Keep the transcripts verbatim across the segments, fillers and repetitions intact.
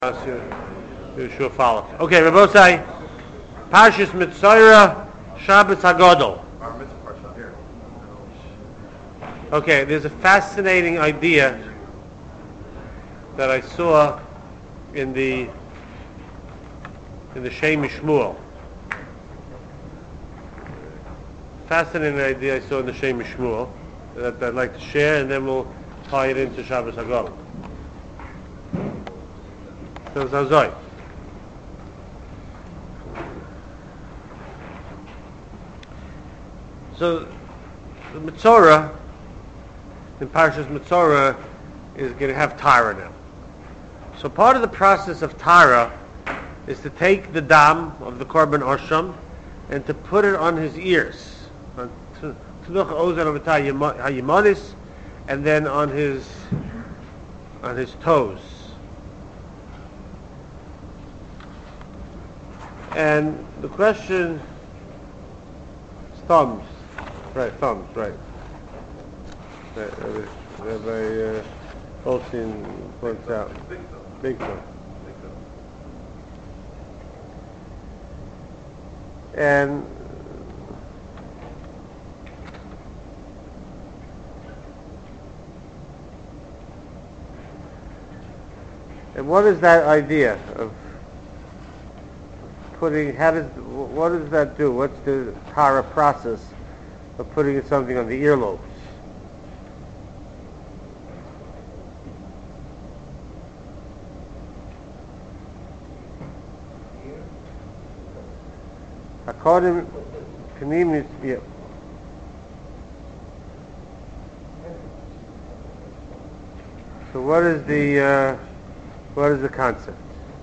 Yeshua follows. Okay, Rabbosai, Parshas Mitzorah, Shabbos Hagadol. Okay, there's a fascinating idea that I saw in the in the Shem Shmuel. Fascinating idea I saw in the Shem Shmuel that I'd like to share, and then we'll tie it into Shabbos Hagadol. So, Zazoi. So, the Mitzorah, in Parshas Mitzorah, is going to have Tara now. So part of the process of Tara is to take the dam of the Korban Osham and to put it on his ears, on Tnuch Ozen of Hayimanis, and then on his on his toes. And the question is thumbs, right? Thumbs, right? right Rabbi uh, Olstein points out, big thumb. And and what is that idea of putting, how does, what does that do? What's the Tara process of putting something on the earlobes? According to me, yeah. So what is the, uh, what is the concept?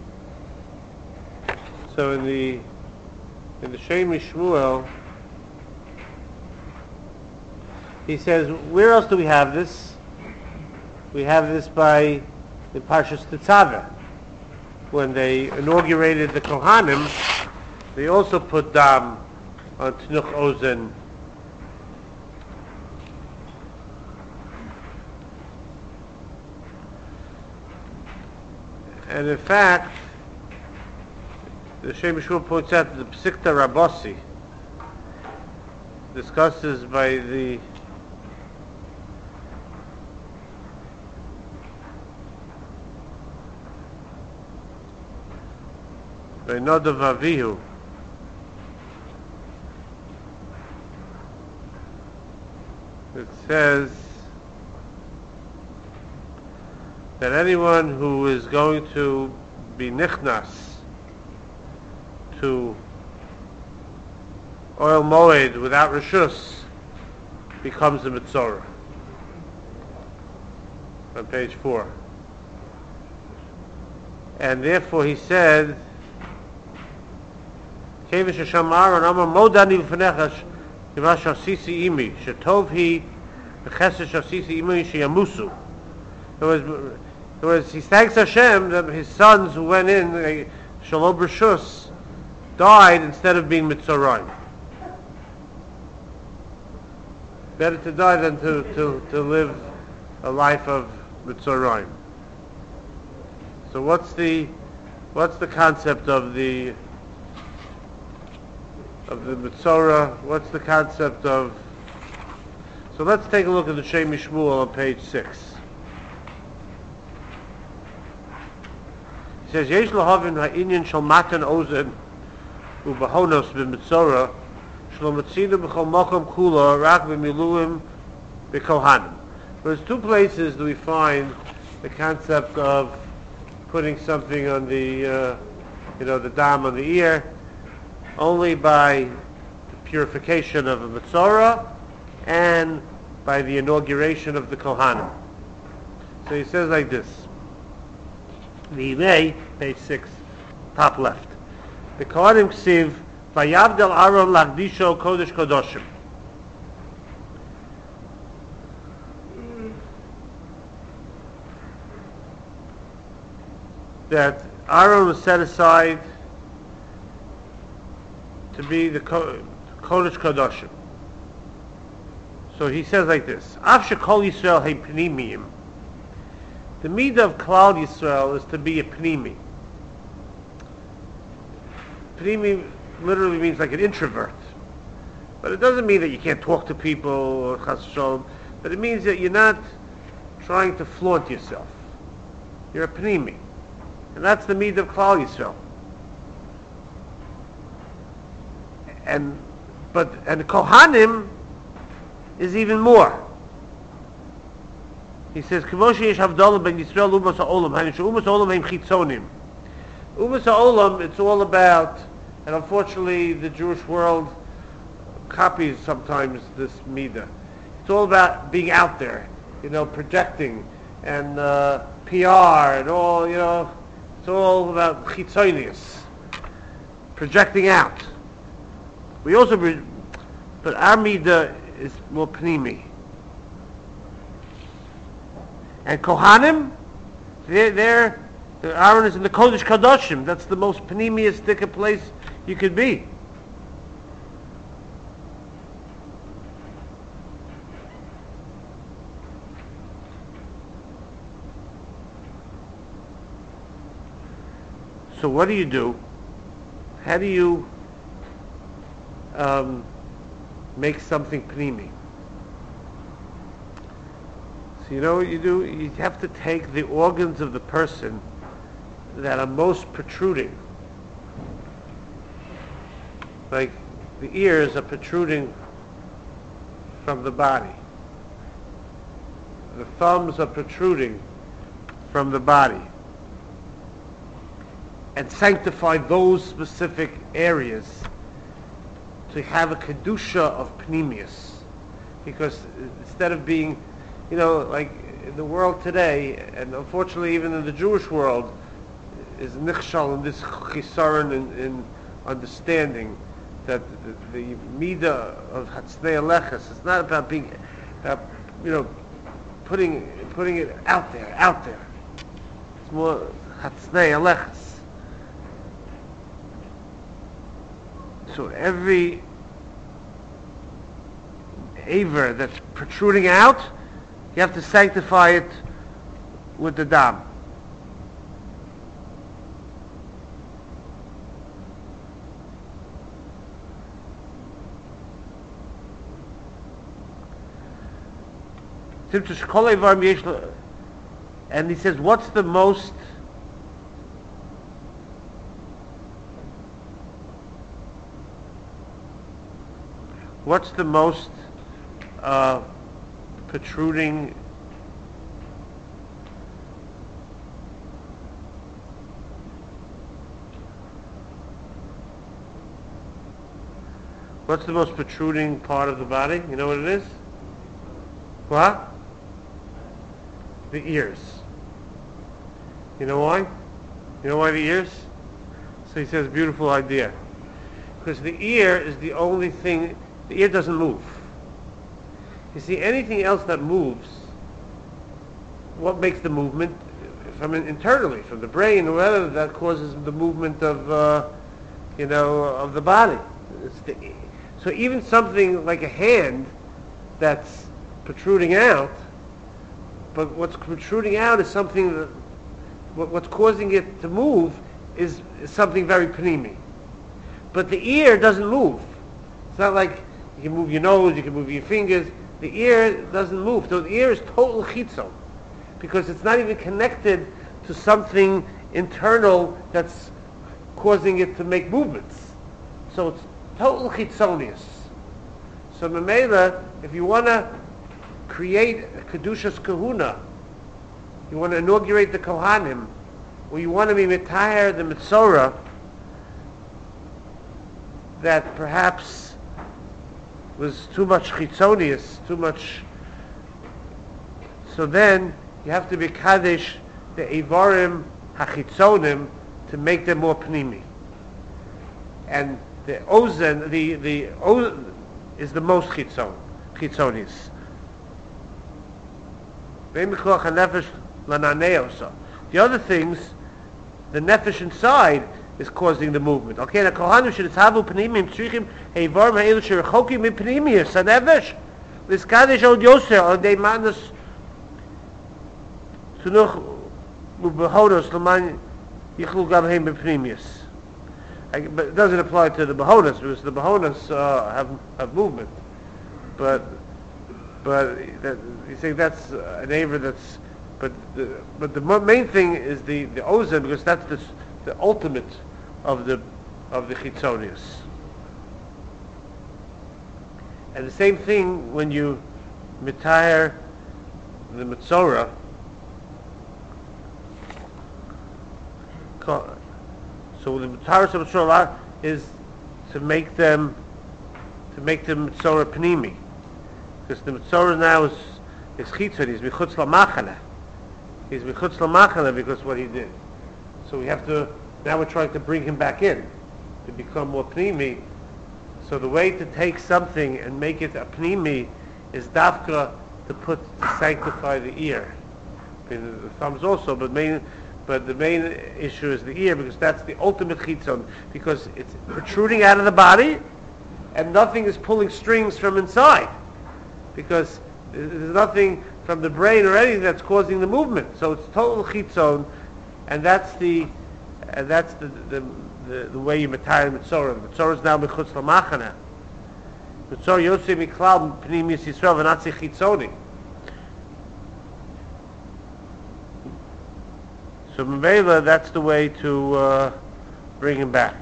So in the in the Shem Shmuel, he says, where else do we have this? We have this by the Parshas Tetzaveh. When they inaugurated the Kohanim, they also put dam on Tnuch Ozen. And in fact, the Shem Shmuel points out that the Psikta Rabossi discusses by the by Nodav Avihu it says that anyone who is going to be nichnas to oil moed without reshus becomes a mitzorah. On page four. And therefore he said, Kevish Hashem Aaron Amar Modani V'Fenechash Kivash Hasisi Imi Shetov Hi V'Chesesh Hasisi Imi Sheyamusu. In other words, he thanks Hashem that his sons who went in Shalom Reshus died instead of being Mitzorayim. Better to die than to, to, to live a life of Mitzorayim. So what's the what's the concept of the of the Mitzorah? What's the concept of? So let's take a look at the Shem Shmuel on page six. He says, Yesh lahavin ha'inyan shel matan ozen u'bahonos b'mitzorah shlo matzinu b'chol mokom kula rak b'miluim b'kohanim. There's two places that we find the concept of putting something on the, uh, you know, the dam on the ear, only by the purification of a mitzorah and by the inauguration of the kohanim. So he says like this. V'imei, page six, top left. The Kohanim ksiv, Vayavdel Aaron lagdisho kodesh kodoshim. That Aaron was set aside to be the kodesh kodoshim. So he says like this: Av shekol Yisrael hey pnimiyim. The midah of Klal Yisrael is to be a pnimi. Pnimi literally means like an introvert. But it doesn't mean that you can't talk to people or chas v'sholom, but it means that you're not trying to flaunt yourself. You're a Pnimi. And that's the Midah of Klal Yisrael. And, but, and Kohanim is even more. He says, "K'moshe yesh havdalah ben Yisrael umas ha'olam, ha'nishu umas ha'olam heim chitzonim." Umas ha'olam, it's all about, and unfortunately the Jewish world copies sometimes this midah. It's all about being out there, you know, projecting, and uh, P R, and all, you know, it's all about chitzonius, projecting out. We also, but our midah is more pnimi. And Kohanim, they're, they're, Aaron is in the Kodesh Kadoshim. That's the most pnimiistic place you could be. So what do you do? How do you um, make something pnimi? So you know what you do? You have to take the organs of the person that are most protruding. Like the ears are protruding from the body. The thumbs are protruding from the body. And sanctify those specific areas to have a kedusha of pnimius. Because instead of being, you know, like in the world today, and unfortunately even in the Jewish world, is nichshal in this chisaron in, in understanding that the, the midah of hatznei aleches is not about being, about, you know, putting putting it out there, out there. It's more hatznei aleches. So every aver that's protruding out, you have to sanctify it with the dam. And he says, what's the most what's the most uh, protruding what's the most protruding part of the body? You know what it is? What? The ears. You know why? You know why the ears? So he says, beautiful idea. Because the ear is the only thing, the ear doesn't move. You see, anything else that moves, what makes the movement? From internally, from the brain or whatever, that causes the movement of, uh, you know, of the body. It's the, so even something like a hand that's protruding out, but what's protruding out is something that, what, what's causing it to move is, is something very pnimi. But the ear doesn't move. It's not like you can move your nose, you can move your fingers. The ear doesn't move. So the ear is total chitzon, because it's not even connected to something internal that's causing it to make movements. So it's total chitzonius. So Memela, if you want to create a Kedushas Kahuna, you want to inaugurate the Kohanim, or you want to be Mitahir the Mitzorah, that perhaps was too much chitzonius, too much, so then you have to be Kaddish the Eivarim HaChitzonim to make them more Pnimi. And the Ozen, the, the Ozen is the most chitzon, chitzonius. The other things, the nefesh inside is causing the movement. Okay, the kohanim should have pnimim tzrichim heivar ma'il sherechokim mi pnimius hanefesh l'skadesh od yoser od de manus tunuch ubehodos l'man yichlu gam heim b'pnimius. I, but it doesn't apply to the Mahonas because the Mahonas uh, have have movement. But but that, you say that's an aver that's. But the, but the main thing is the the ozen because that's the the ultimate of the of the chitzonius. And the same thing when you mitayr the metzora. So the Taras of Metzora is to make them to make them Metzora Pnimi. Because the Metzora now is is Chitzon, he's Michutz LaMachana. He's Michutz LaMachana because what he did. So we have to, now we're trying to bring him back in to become more Pnimi. So the way to take something and make it a Pnimi is Dafka to put, to sanctify the ear. I mean, the thumbs also, but main But the main issue is the ear because that's the ultimate chitzon because it's protruding out of the body and nothing is pulling strings from inside because there's nothing from the brain or anything that's causing the movement. So it's total chitzon, and that's the and that's the the, the, the way you matayr mitzorah. The mitzorah is now mechutz lamachana. Mitzorah yotzei miklal pnimis Yisrael v'natzi chitzoni. So Mevela, that's the way to uh, bring him back.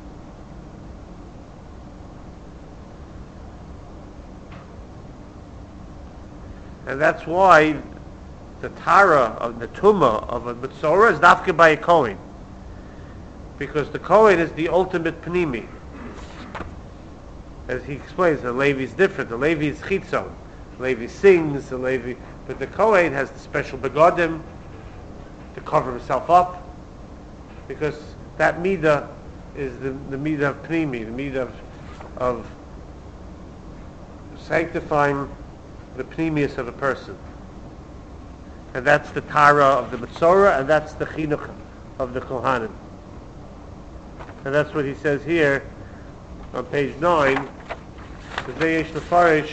And that's why the Tara of the Tumah of a Metzora is dafke by a Kohen. Because the Kohen is the ultimate Pnimi. As he explains, the Levi is different. The Levi is Chitzon. The Levi sings, the Levi, but the Kohen has the special begodim to cover himself up, because that midah is the, the midah of pnimi, the midah of, of sanctifying the pnimius of a person. And that's the Tara of the Metzora, and that's the Chinuch of the Kohanim. And that's what he says here on page nine, the Veyesh Lefarish,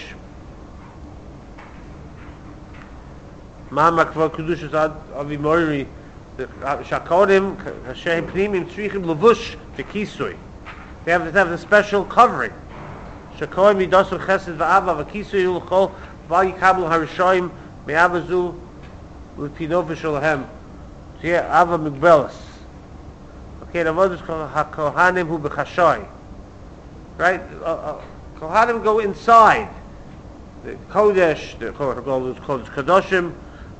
Mama Kvar Kedushas Avi Moiri, the Shakonim Hashem Pnimim Tzrichim Levush V'Kisui. They have to have the special covering. Shakonim Yidasu Chesed V'Ava V'Kisui Yulchol V'Yikablu Harishoim Me'avazu L'Tino V'Sholahem. So here Ava Migbelas. Okay, the word is HaKohanim Hu B'Chashoi. Right? Uh, uh, Kohanim go inside. The Kodesh, the Kodesh Kadoshim.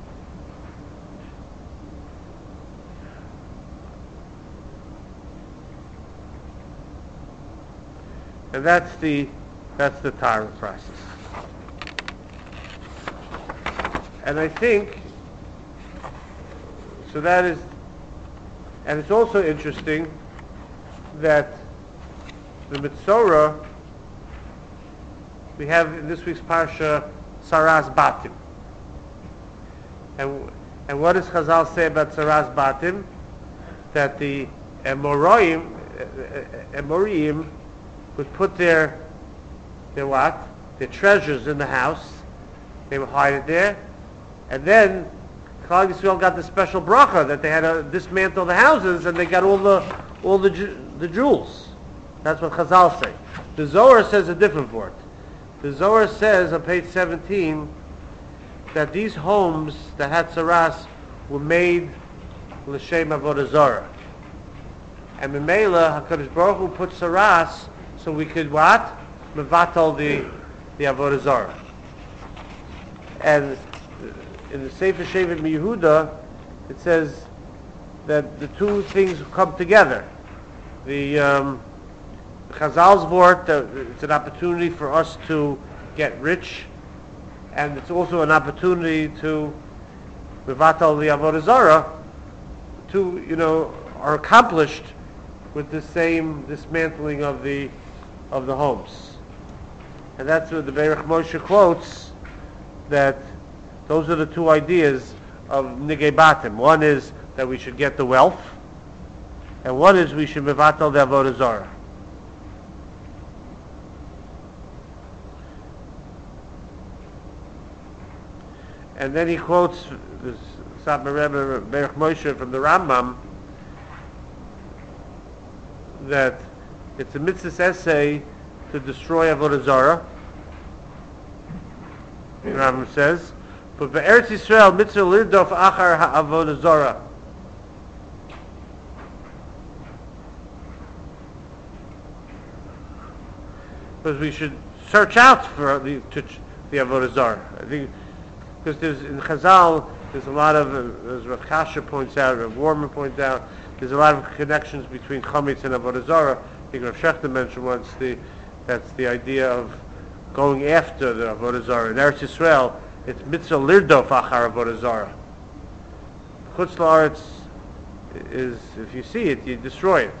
And that's the that's the Tara process. And I think so that is, and it's also interesting that the Metzora, we have in this week's parsha Saras Batim. And and what does Chazal say about Saras Batim? That the Emorim, Emorim would put their their what? Their treasures in the house. They would hide it there. And then Klal Yisrael got the special bracha that they had to dismantle the houses and they got all the all the the jewels. That's what Chazal say. The Zohar says a different word. The Zohar says on page seventeen that these homes that had saras were made l'shem avodah zarah. And Memela, HaKadosh Baruch Hu put saras so we could what? Mevatel the the avodah zarah. And in the Sefer Shevet Yehuda, it says that the two things come together. The um, Chazal's word, uh, it's an opportunity for us to get rich, and it's also an opportunity to mevatel the avodah zarah. Two, you know, are accomplished with the same dismantling of the of the homes, and that's what the Beirach Moshe quotes. That those are the two ideas of Nigei Batim. One is that we should get the wealth, and one is we should mevatel the avodah zarah. And then he quotes this Satmar Rebbe Beirach Moshe from the Rambam, that it's a mitzvah essay to destroy Avodah Zarah. The Rambam says, but be'eretz Yisrael mitzvah lirdof achar ha'avodah Zarah. Because we should search out for the to, the Avodah Zarah. I think because there's in Chazal there's a lot of uh, as Rav Kasha points out, Rav Warman points out, there's a lot of connections between Chametz and Avodah Zarah. I think Rav Shechter mentioned once the that's the idea of going after the Avodah Zarah. In Eretz Yisrael, it's mitzvah lirdof achar Avodah Zarah. Chutz la'aretz is, if you see it, you destroy it.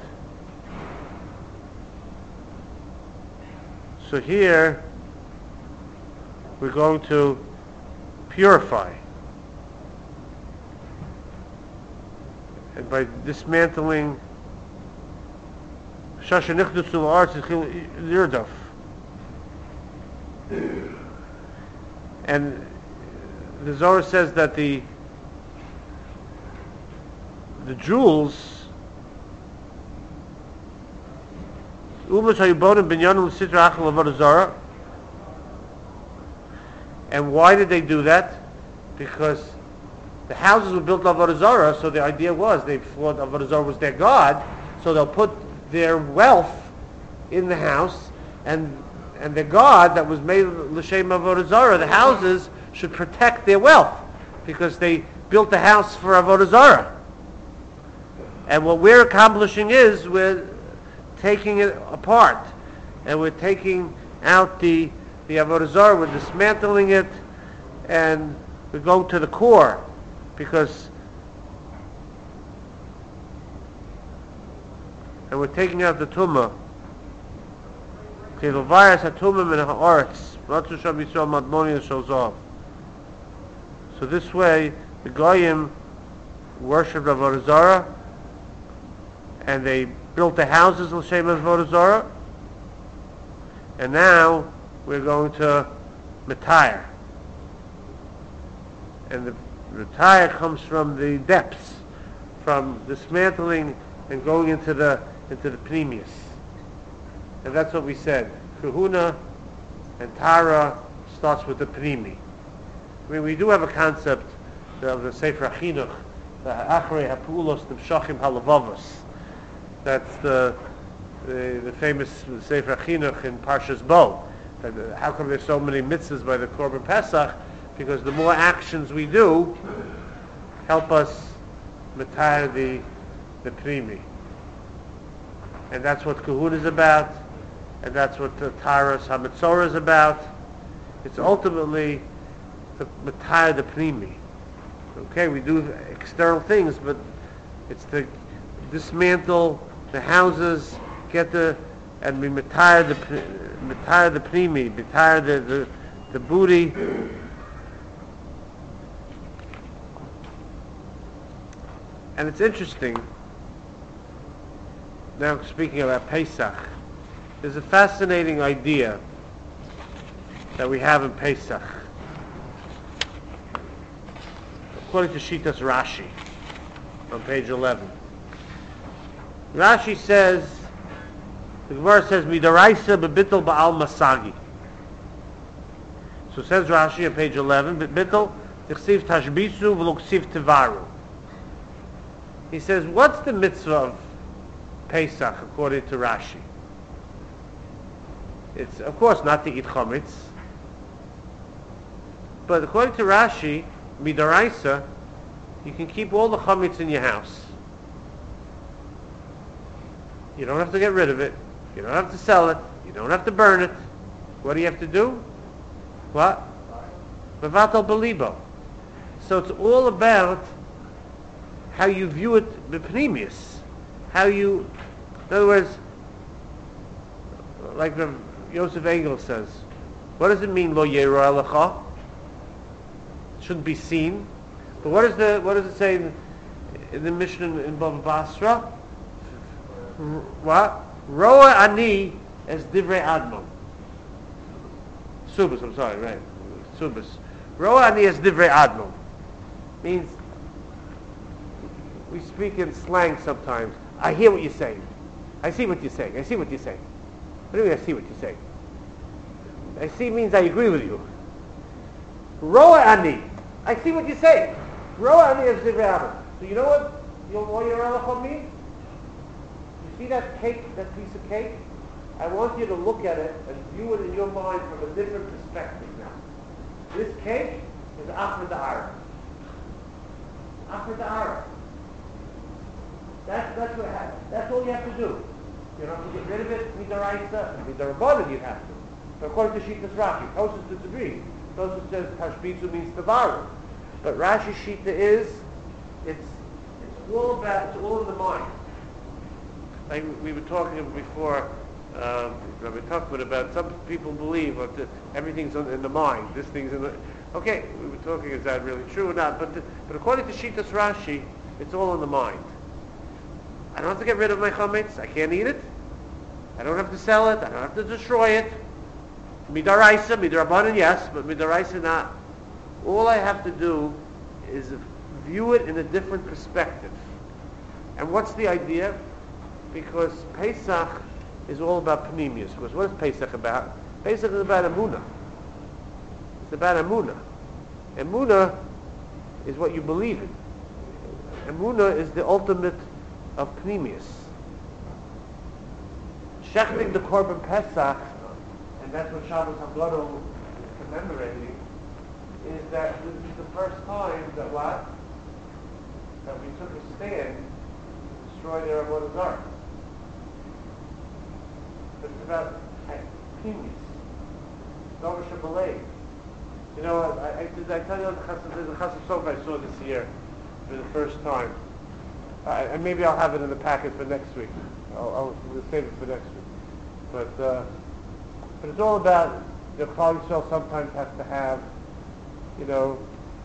So here, we're going to purify. And by dismantling Shasha Nichdusu La'aretz Yichil Lirdof. And the Zohar says that the the jewels and why did they do that? Because the houses were built on Avodah Zarah, so the idea was they thought Avodah Zarah was their god, so they'll put their wealth in the house, and and the god that was made l'shem Avodah Zarah, the houses should protect their wealth because they built the house for Avodah Zarah. And what we're accomplishing is we're taking it apart, and we're taking out the the Avodah Zarah, we're dismantling it, and we're going to the core, because and we're taking out the tumah. So this way, the Goyim worshipped Avodah Zarah, and they built the houses l'shem Avodah Zarah, and now we're going to Matayr. And the Matayr comes from the depths, from dismantling and going into the into the Pnimius. And that's what we said. Kahuna and Tara starts with the Pnimi. I mean, we do have a concept of the Sefer Chinuch, the Achrei HaPulos Nimshachim HaLevavos. That's the, the the famous Sefer Chinuch in Parshas Bo. That, uh, how come there's so many mitzvahs by the Korban Pesach? Because the more actions we do, help us matayr the the Pnimi. And that's what Kahuna is about, and that's what the Taras HaMetzorah is about. It's ultimately to matayr the Pnimi. Okay, we do external things, but it's to dismantle the houses, get the, and we matayr the matayr the Pnimi, matayr the, the the booty. And it's interesting. Now, speaking about Pesach, there's a fascinating idea that we have in Pesach. According to Shitas Rashi, on page eleven. Rashi says, the Gemara says, Midaraisa bebitul ba'al masagi. So says Rashi on page eleven, bebitul tichsiv tashbisu v'luksiv tivaru. He says, what's the mitzvah of Pesach according to Rashi? It's, of course, not to eat chametz. But according to Rashi, midaraisa, you can keep all the chametz in your house. You don't have to get rid of it. You don't have to sell it. You don't have to burn it. What do you have to do? What? Mevatel belibo. So it's all about how you view it b'pnimius. How you, in other words, like the Yosef Engel says, what does it mean, lo yera lecha? It shouldn't be seen. But what is the what does it say in, in the Mishnah in, in Bava Basra? What? Roa ani as divrei admon. Subas, I'm sorry, right? Subas. Roa ani as divrei admon means, we speak in slang sometimes. I hear what you're saying. I see what you're saying. I see what you're saying. What do you mean I see what you're saying? I see means I agree with you. Roa ani. I see what you're saying. Roa ani is the rabbi. So you know what? You know what your halacha means? You see that cake, that piece of cake? I want you to look at it and view it in your mind from a different perspective now. This cake is Achmed Da'ara. Achmed Da'ara. That's, that's, what happens. That's all you have to do. You don't have to get rid of it, midaraisa, midarabbanan you have to. But according to Shittas Rashi, Tosfos disagrees. Tosfos says Hashbitzu means Tavaru. But Rashi's Shita is, it's, it's all about, it's all in the mind. Like we were talking before, um, Rabbi Tuchman, about some people believe that everything's in the mind. This thing's in the... Okay, we were talking, is that really true or not? But the, but according to Shittas Rashi, it's all in the mind. I don't have to get rid of my chametz. I can't eat it. I don't have to sell it. I don't have to destroy it. Midaraisa, midarabbanan, yes, but midaraisa not. All I have to do is view it in a different perspective. And what's the idea? Because Pesach is all about panemius. Because what is Pesach about? Pesach is about Emunah. It's about Emunah. Emunah is what you believe in. Emunah is the ultimate of panemius. Shechting the Korban Pesach, and that's what Shabbos HaGadol is commemorating, is that this is the first time that what? That we took a stand to destroy their Avodah Zarah. But it's about panemius. Dover Shabbalei. You know, I, I, did I tell you the Chassid Sofer I saw this year for the first time? Uh, and maybe I'll have it in the packet for next week. I'll, I'll we'll save it for next week. But uh, but it's all about, you know, Klal Yisrael sometimes has to have, you know,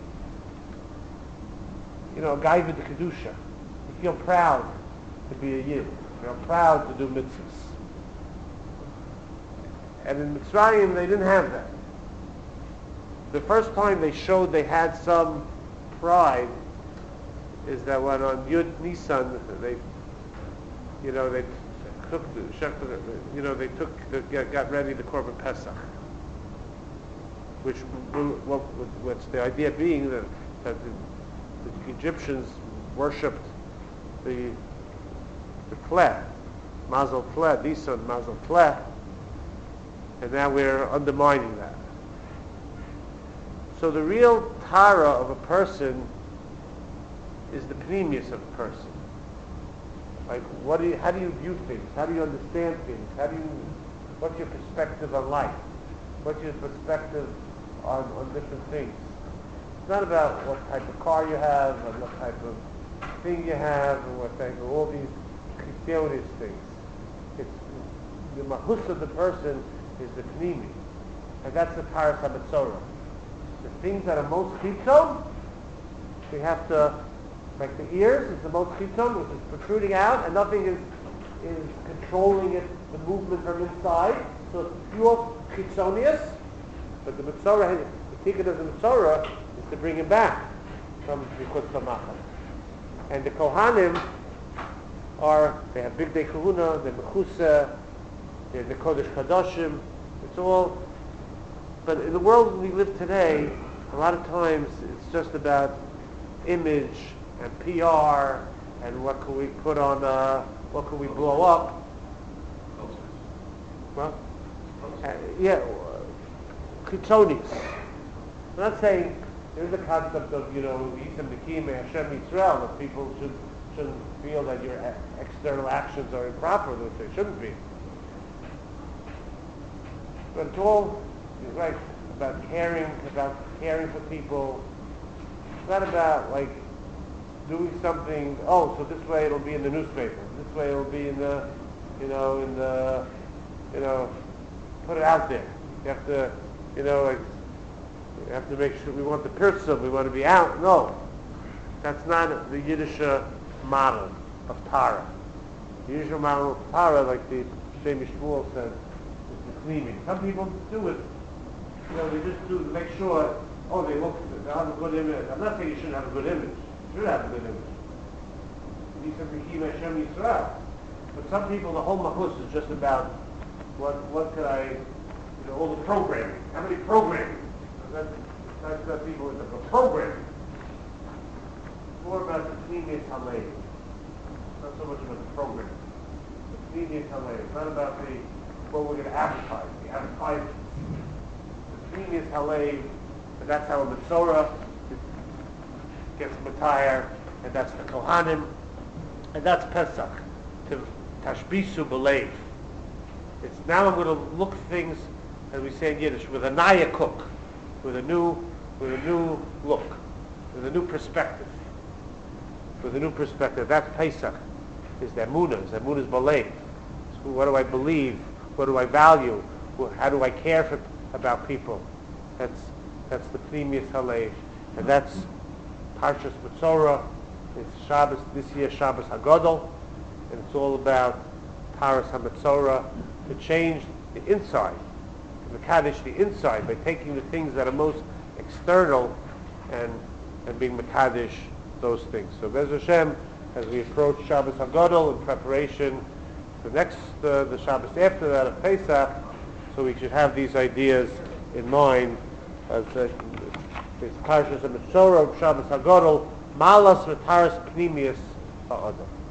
you know, a guy with the kedusha. You feel proud to be a yid. You feel proud to do mitzvahs. And in Mitzrayim they didn't have that. The first time they showed they had some pride is that when on Yud Nisan they, you know, they took the, you know, they took, the, got ready the Korban Pesach, which, what, what's the idea being that, that the, the Egyptians worshipped the the Pleh, Mazel Pleh, Nisan Mazel Pleh, and now we're undermining that. So the real Tara of a person is the panemius of a person. Like, what do you, how do you view things? How do you understand things? How do you, what's your perspective on life? What's your perspective on, on different things? It's not about what type of car you have, or what type of thing you have, or what type of all these Christianist things. It's the mahus of the person is the panemi, and that's the Paras HaMetzorah. The things that are most chitzon, we have to. Like the ears is the most chitzon, which is protruding out, and nothing is is controlling it, the movement from inside. So it's pure chitzonius. But the Metzorah, the tikkun of the Metzorah is to bring it back from Bikut Samachas. And the Kohanim are, they have Big Day Kahuna, they're Mechusa, they're the Kodesh Kadoshim. It's all, but in the world we live today, a lot of times it's just about image and P R, and what can we put on, uh, what can we blow up? Well, uh, yeah, Kitonius. I'm not saying, there's a concept of, you know, Yisem Nikim Hashem Yisrael, that people should, shouldn't feel that your a- external actions are improper, which they shouldn't be. But it's all, right, about caring, about caring for people. It's not about, like, doing something, oh, so this way it'll be in the newspaper. This way it'll be in the, you know, in the, you know, put it out there. You have to, you know, like, you have to make sure, we want the pirsum, we want to be out. No. That's not the Yiddish uh, model of Tara. The Yiddish model of Tara, like the Shemi Shmuel said, is the cleaning. Some people do it, you know, they just do to make sure, oh, they look, they have a good image. I'm not saying you shouldn't have a good image. You should have a good image. For some people, the whole mahus is just about what what could I, you know, all the programming. How many programming? That's that's that people with the programming. More about the pneumius halev. Not so much about the programming. The pneumius halev. It's not about the what we're going to advertise. The advertising. The pneumius halev, and that's how a Metzora gets Matayar, and that's the Kohanim, and that's Pesach. To Tashbisu Belev. It's now I'm going to look things, as we say in Yiddish, with a naya cook, with a new, with a new look, with a new perspective, with a new perspective. That's Pesach. Is the Emunah, is the Emunah's Belev. So what do I believe? What do I value? How do I care for, about people? That's that's the Pneumius Halev, and that's Parshas Metzora. It's Shabbos this year, Shabbos Hagadol. And it's all about Paras HaMetzora, to change the inside, to Mekadesh the inside, by taking the things that are most external and and being Mekadesh those things. So Be'ez Hashem, as we approach Shabbos HaGadol in preparation for the next, uh, the Shabbos after that of Pesach, so we should have these ideas in mind as uh, it's Parshas HaMetzora of Shabbos HaGadol, Malas V'Taras Pnimius Ha'adam.